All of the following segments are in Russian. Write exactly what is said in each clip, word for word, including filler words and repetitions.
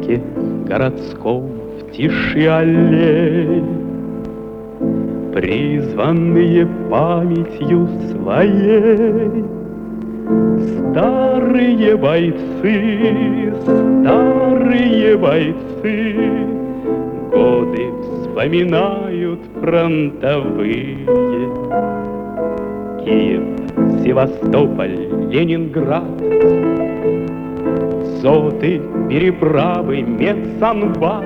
парке городском в тиши аллей, призванные памятью своей, старые бойцы, старые бойцы, годы вспоминают фронтовые. Киев, Севастополь, Ленинград, соты, переправы, медсанбат.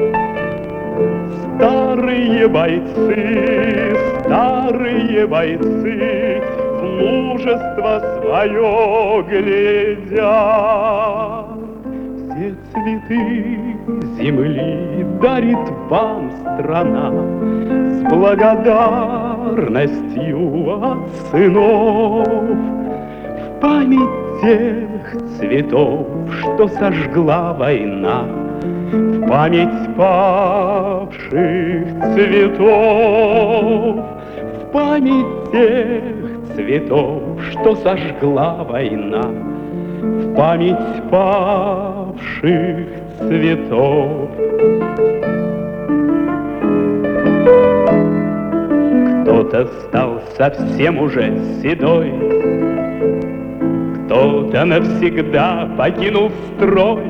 Старые бойцы, старые бойцы в мужество свое глядят. Все цветы земли дарит вам страна с благодарностью от сынов. В память тех цветов, что сожгла война, в память павших цветов, в память тех цветов, что сожгла война, в память павших цветов. Кто-то стал совсем уже седой, кто-то навсегда покинул строй.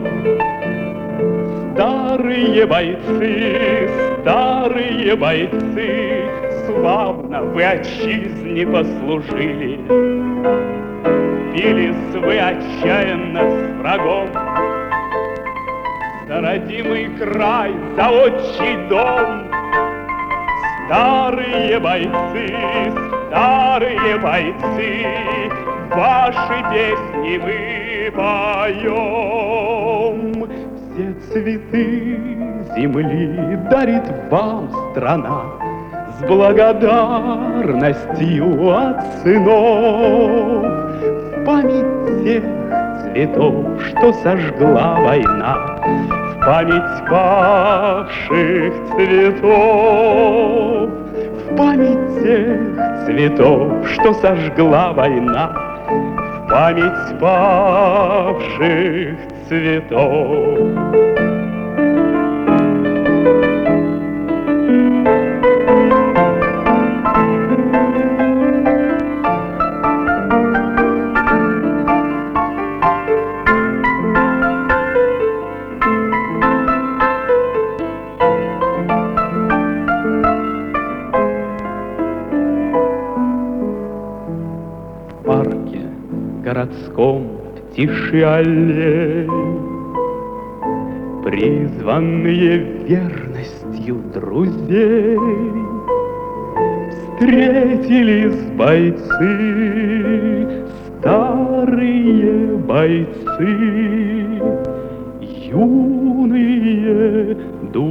Старые бойцы, старые бойцы, славно вы отчизне послужили. Бились вы отчаянно с врагом за родимый край, за отчий дом. Старые бойцы, старые бойцы, ваши песни мы поем. Все цветы земли дарит вам страна с благодарностью от сынов. В память тех цветов, что сожгла война, в память павших цветов, в память тех цветов, что сожгла война, в память павших цветов. В парке городском в тиши аллей, призванные верностью друзей, встретились бойцы, старые бойцы, юные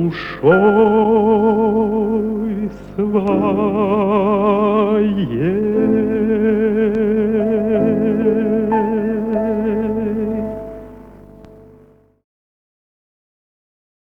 душой своей.